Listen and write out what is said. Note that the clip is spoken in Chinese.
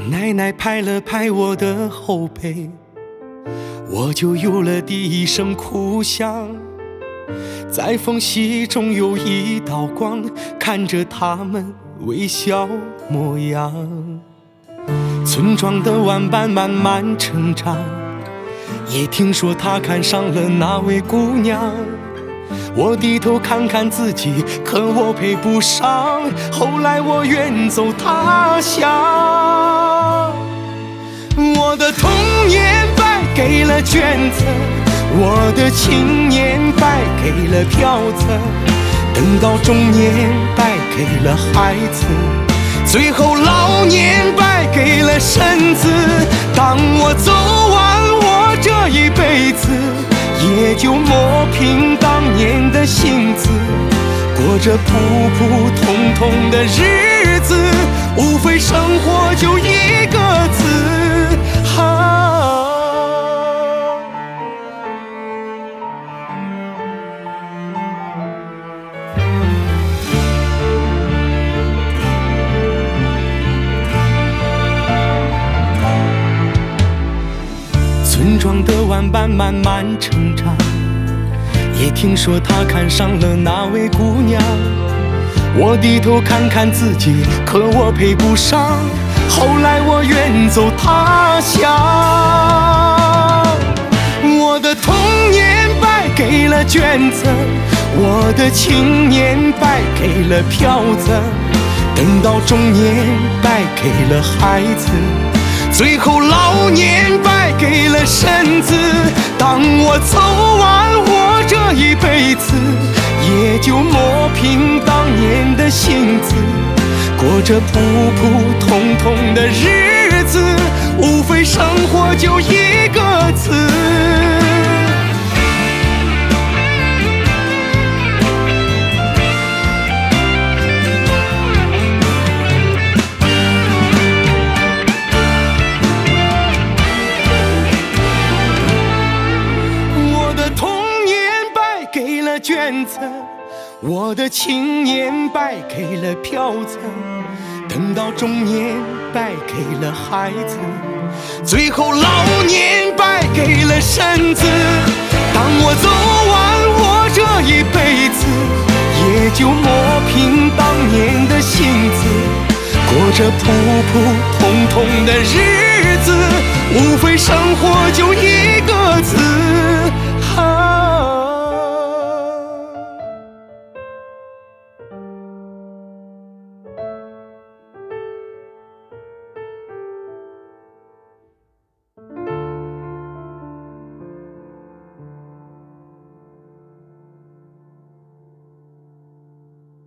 奶奶拍了拍我的后背，我就有了第一声哭响。在缝隙中有一道光，看着他们微笑模样。村庄的玩伴慢慢成长，也听说他看上了那位姑娘。我低头看看自己，可我配不上。后来我远走他乡，我的童年败给了卷子，我的青年败给了票子，等到中年败给了孩子，最后老年败给了身子。当我走完我这一辈子，也就磨平当年的性子，过着普普通通的日子，无非生活就一个字，村庄的玩伴慢慢成长，也听说他看上了那位姑娘。我低头看看自己，可我配不上。后来我远走他乡，我的童年败给了卷子，我的青年败给了票子，等到中年败给了孩子，最后老年败给了身子。当我走完我这一辈子，也就磨平当年的性子，过着普普通通的日子，无非生活就一个字。卷子，我的青年败给了票子，等到中年败给了孩子，最后老年败给了身子。当我走完我这一辈子，也就磨平当年的性子，过着普普通通的日子，无非生活就一个字。